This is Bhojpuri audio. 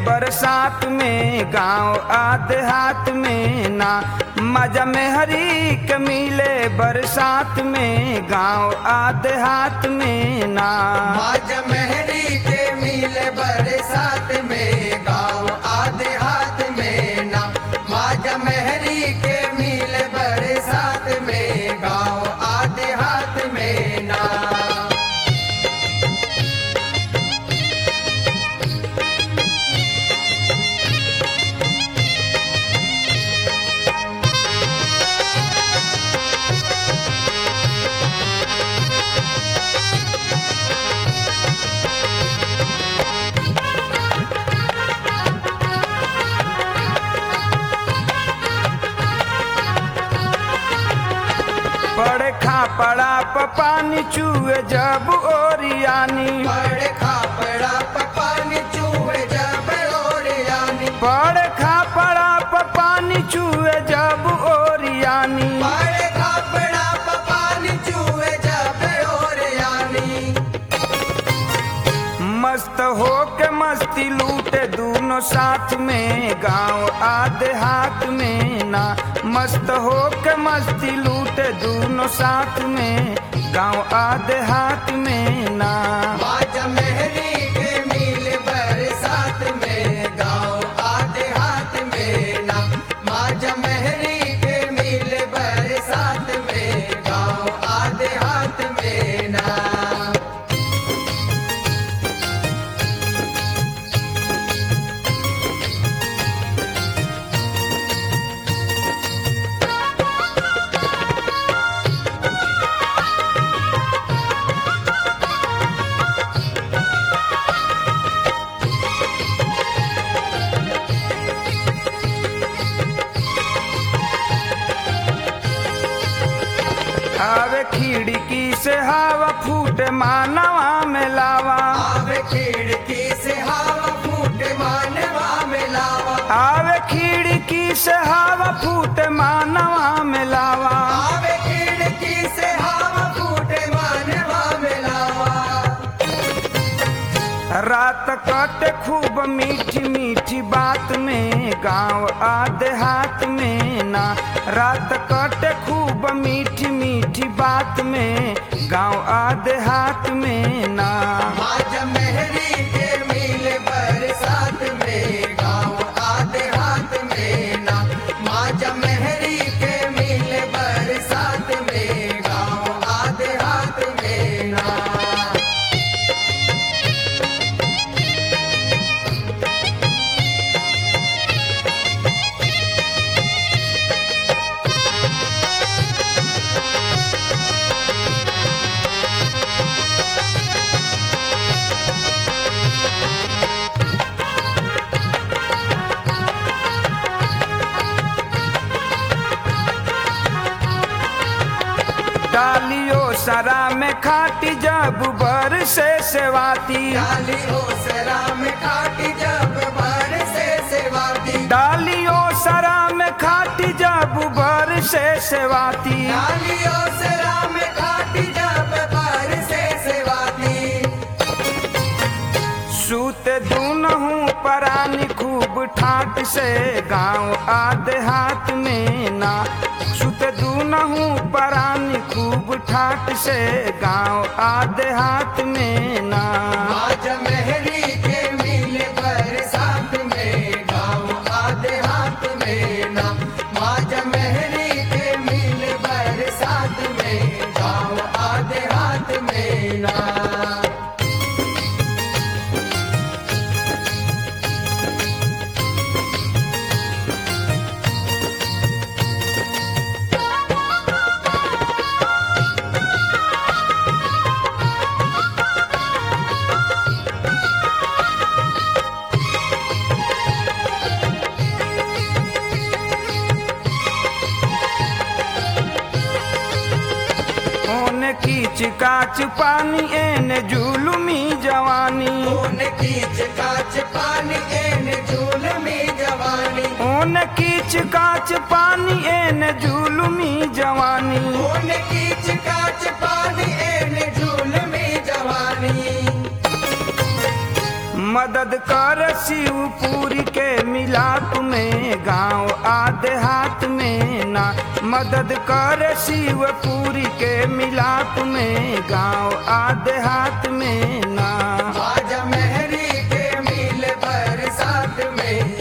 बरसात में गांव आदेहात में ना। मजा में हरी के मिले बरसात में गांव आदेहात में ना। मजा में हरी के मिले बरसात में गांव आदेहात में ना। मजा में हरी के मिले बरसात में गांव आदेहात में ना। पड़े खापड़ा पानी चूहे जब ओरियानी। पड़े खापड़ा पानी चूहे जब ओरियानी। पड़े खापड़ा पानी चूहे जब ओरियानी। पड़े खापड़ा पानी चूहे जब ओरियानी। मस्त हो के मस्ती लूटे दोनों साथ में गांव आदेहात में ना। मस्त हो के मस्ती लूटे दोनों साथ में गांव आदेहात में ना। मजा में हरी के मिले बरसात में गांव आदेहात में ना। मजा में हरी के मिले बरसात में गांव आदेहात में ना। आवे खिड़की से हवा फूटे मानवा में लावा। आवे खिड़की से हवा फूटे मानवा में लावा। आवे खिड़की से हवा फूटे मानवा में लावा। आवे खिड़की से हवा फूटे मानवा में लावा। रात कटे खूब मीठी मीठी बात में गांव आदेहात में ना। रात कटे खूब मीठी मीठी बात में गांव आदेहात में ना। मजा में हरी के मिले बरसात में गांव आदेहात में ना। मजा में हरी के मिले बरसात में गांव आदेहात में ना। डालियो सरा में खाटी जब बर से सेवाती। डाली हो सरा में खाटी जब बर से सेवाती। डालियो सरा में खाटी जब बर से सेवाती। डाली हो सरा में खाटी जब बर से सेवाती। सूते दूनहू परानी खूब ठाट से गांव आदेहात में ना। सूते दूनहू परानी खूब ठाट से गांव आदेहात में ना। मजा में हरी के मिले बरसात में गांव आदेहात में ना। मजा में हरी के मिले बरसात में गांव आदेहात में ना। कीच काच पानी एने जुलुमी जवानी। ओन कीच काच पानी एने जुलमी जवानी। ओन कीच काच पानी एने जुलुमी जवानी। ओन कीच काच पानी एने जुलमी जवानी। मदद कर शिवपुर मदद कर शिवपुरी के मिलाप में गांव आदेहात में ना। माजा मेहरी के मिल बरसात में